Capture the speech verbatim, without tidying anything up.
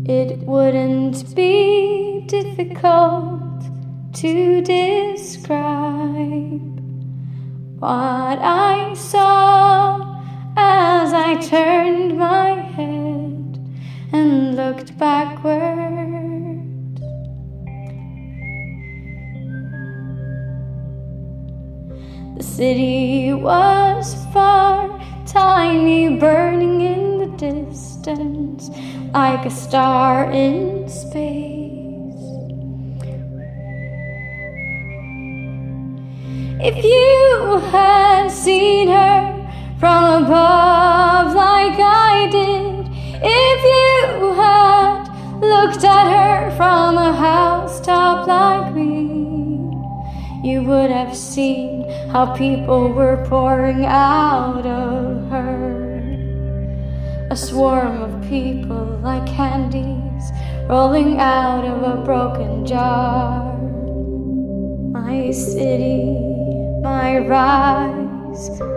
It wouldn't be difficult to describe what I saw as I turned my head and looked backward. The city was far, tiny, burning in the distance, like a star in space. If you had seen her from above like I did, if you had looked at her from a housetop like me, you would have seen how people were pouring out of her. A swarm of people like candies rolling out of a broken jar. My city, my rise,